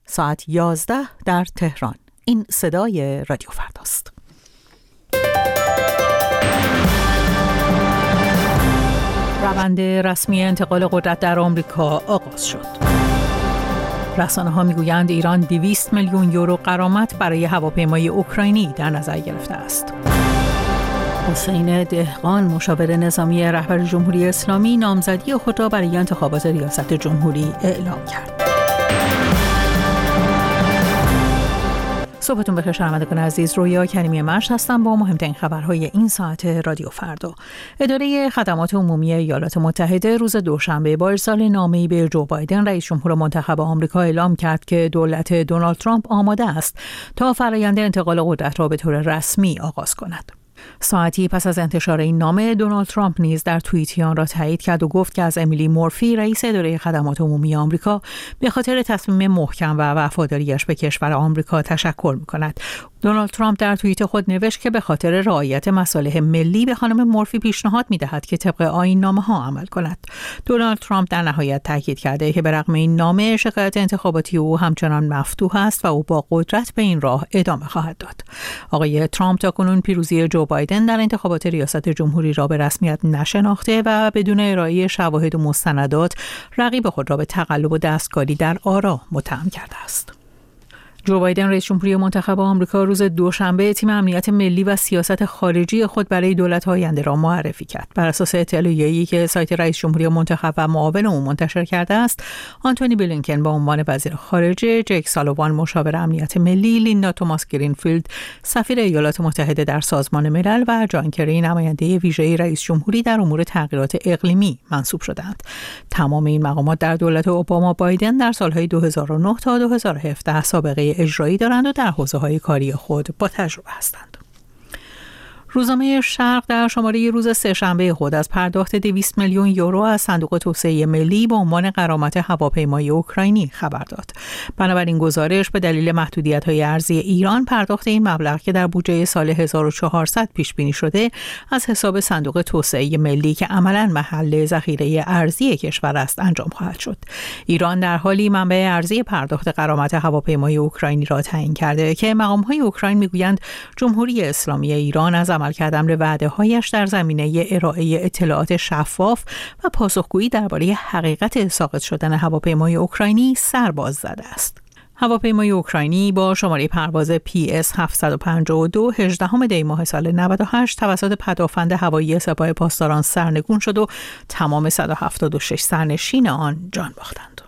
ساعت 11 در تهران. این صدای رادیو فرداست. روند رسمی انتقال قدرت در آمریکا آغاز شد. رسانه‌ها میگویند ایران 200 میلیون یورو غرامت برای هواپیمای اوکراینی در نظر گرفته است. حسین دهقان مشاور نظامی رهبر جمهوری اسلامی نامزدی خود را برای انتخابات ریاست جمهوری اعلام کرد. صبحتون بخیر شنوندگان عزیز، رویا کریمی مشت هستم با مهمترین خبرهای این ساعت رادیو فردا. اداره خدمات عمومی ایالات متحده روز دوشنبه با ارسال نامه‌ای به جو بایدن رئیس جمهور منتخب آمریکا اعلام کرد که دولت دونالد ترامپ آماده است تا فرآیند انتقال قدرت را به طور رسمی آغاز کند. ساعتی پس از انتشار این نامه، دونالد ترامپ نیز در توییتی آن را تایید کرد و گفت که از امیلی مورفی رئیس اداره خدمات عمومی آمریکا به خاطر تصمیم محکم و وفاداریش به کشور آمریکا تشکر می‌کند. دونالد ترامپ در توییت خود نوشت که به خاطر رعایت مصالح ملی به خانم مورفی پیشنهاد می‌دهد که طبق آیین نامه‌ها عمل کند. دونالد ترامپ در نهایت تاکید کرده که برغم این نامه، شکایت انتخاباتی او همچنان مفتوح است و او با قدرت به این راه ادامه خواهد داد. آقای ترامپ تاکنون پیروزی جو بایدن در انتخابات ریاست جمهوری را به رسمیت نشناخته و بدون ارائه شواهد و مستندات رقیب خود را به تقلب و دستکاری در آرا متهم کرده است. جو بایدن رئیس جمهوری منتخب آمریکا روز دوشنبه تیم امنیت ملی و سیاست خارجی خود برای دولت آینده را معرفی کرد. بر اساس اطلاعیه‌ای که سایت رئیس جمهوری منتخب و معاون او منتشر کرده است، آنتونی بلینکن به عنوان وزیر خارجه، جک سالوان مشاور امنیت ملی، لیندا توماس گرینفیلد سفیر ایالات متحده در سازمان ملل و جان کری نماینده ویژه رئیس جمهوری در امور تغییرات اقلیمی منصوب شدند. تمام این مقامات در دولت اوباما بایدن در سالهای 2009 تا 2017 سابقه اجرایی دارند و در حوزه‌های کاری خود با تجربه هستند. روزنامه شرق در شماره روز سه‌شنبه خود از پرداخت 200 میلیون یورو از صندوق توسعه ملی به عنوان غرامت هواپیمای اوکراینی خبر داد. بنابراین گزارش به دلیل محدودیت‌های ارزی ایران، پرداخت این مبلغ که در بودجه سال 1400 پیش بینی شده، از حساب صندوق توسعه ملی که عملاً محل ذخیره ارزی کشور است انجام خواهد شد. ایران در حالی منبع ارزی پرداخت غرامت هواپیمای اوکراینی را تعیین کرده که مقام‌های اوکراین می‌گویند جمهوری اسلامی ایران از عملکرد امر وعده‌هایش در زمینه ارائه اطلاعات شفاف و پاسخگویی درباره حقیقت ساقط شدن هواپیمای اوکراینی سر باز زده است. هواپیمای اوکراینی با شماره پرواز PS 752 18 دی ماه سال 98 توسط پدافند هوایی سپاه پاسداران سرنگون شد و تمام 176 سرنشین آن جان باختند.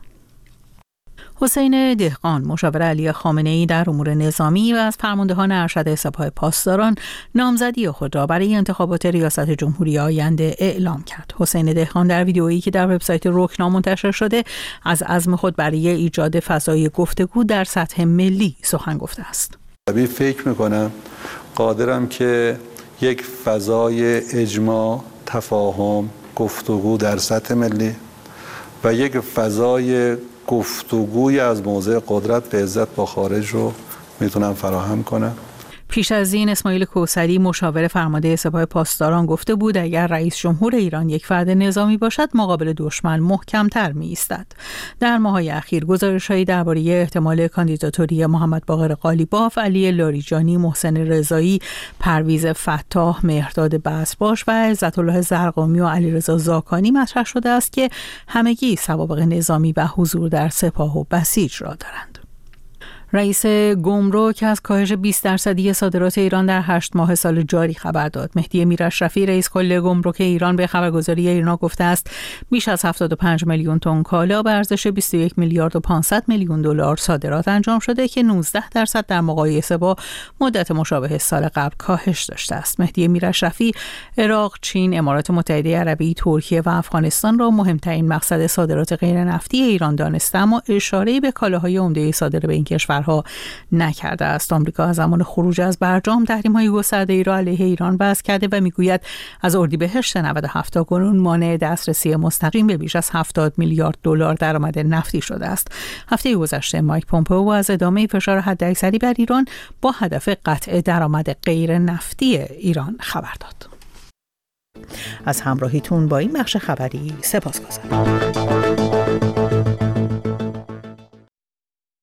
حسین دهقان مشاور علی خامنه‌ای در امور نظامی و از فرماندهان ارشد سپاه پاسداران نامزدی خود را برای انتخابات ریاست جمهوری آینده اعلام کرد. حسین دهقان در ویدئویی که در وبسایت رکنا منتشر شده از عزم خود برای ایجاد فضای گفتگو در سطح ملی سخن گفته است. فکر می‌کنم قادرم که یک فضای اجماع، تفاهم، گفتگو در سطح ملی و یک فضای گفتگوی از موضع قدرت به عزت با خارج رو میتونم فراهم کنم. پیش از این اسماعیل کوثری مشاور فرمانده سپاه پاسداران گفته بود اگر رئیس جمهور ایران یک فرد نظامی باشد مقابل دشمن محکم‌تر می‌ایستد. در ماه‌های اخیر گزارش‌هایی درباره احتمال کاندیداتوری محمد باقر قالیباف، علی لاریجانی، محسن رضایی، پرویز فتاح، مهرداد بصرباش و عزت الله زرقامی و علیرضا زاکانی مطرح شده است که همگی سوابق نظامی و حضور در سپاه و بسیج را دارند. رئیس گمرک از کاهش 20% صادرات ایران در 8 ماه سال جاری خبر داد. مهدی میراشرفی رئیس کل گمرک ایران به خبرگزاری ایرنا گفته است بیش از 75 میلیون تن کالا به ارزش 21 میلیارد و 500 میلیون دلار صادرات انجام شده که 19% در مقایسه با مدت مشابه سال قبل کاهش داشته است. مهدی میراشرفی عراق، چین، امارات متحده عربی، ترکیه و افغانستان را مهمترین مقصد صادرات غیر نفتی ایران دانسته، اما اشاره‌ای به کالاهای عمده صادر به این کشور نکرده است. آمریکا از زمان خروج از برجام تحریم‌های گسترده‌ای را علیه ایران وضع کرده و میگوید از اردیبهشت 97 تا کنون مانع دسترسی مستقیم به بیش از 70 میلیارد دلار درآمد نفتی شده است. هفته گذشته مایک پومپئو از ادامه فشار حداکثری بر ایران با هدف قطع درآمد غیر نفتی ایران خبر داد. از همراهیتون با این بخش خبری سپاسگزارم.